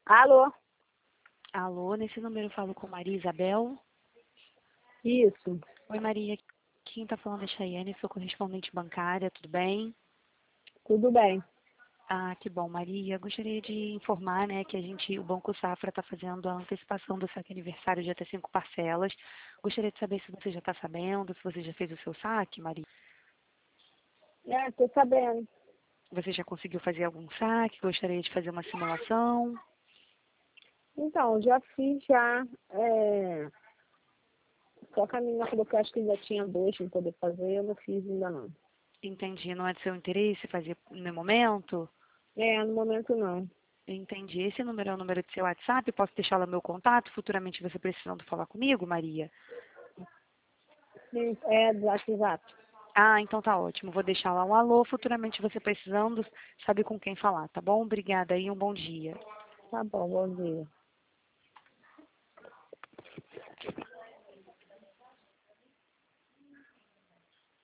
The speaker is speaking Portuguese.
Alô? Alô, nesse número eu falo com Maria Isabel. Isso, Oi, Maria. Quem está falando é Chayane, sou correspondente bancária, tudo bem? tudo bem. Ah, que bom, Maria. Gostaria de informar, né, que o Banco Safra está fazendo a antecipação do saque aniversário de até 5 parcelas. Gostaria de saber se você já está sabendo, se você já fez o seu saque, Maria. Tô sabendo. Você já conseguiu fazer algum saque? Gostaria de fazer uma simulação? Então, já fiz já. Só que a menina falou que eu acho que ainda tinha dois para poder fazer, eu não fiz ainda não. Entendi, não é do seu interesse fazer no momento? No momento não. Entendi. Esse número é o número do seu WhatsApp? Posso deixar lá o meu contato? Futuramente você precisando falar comigo, Maria? Sim, é do WhatsApp. Ah, então tá ótimo. Vou deixar lá um alô. Futuramente você precisando, sabe com quem falar, tá bom? Obrigada aí, um bom dia. Tá bom, bom dia.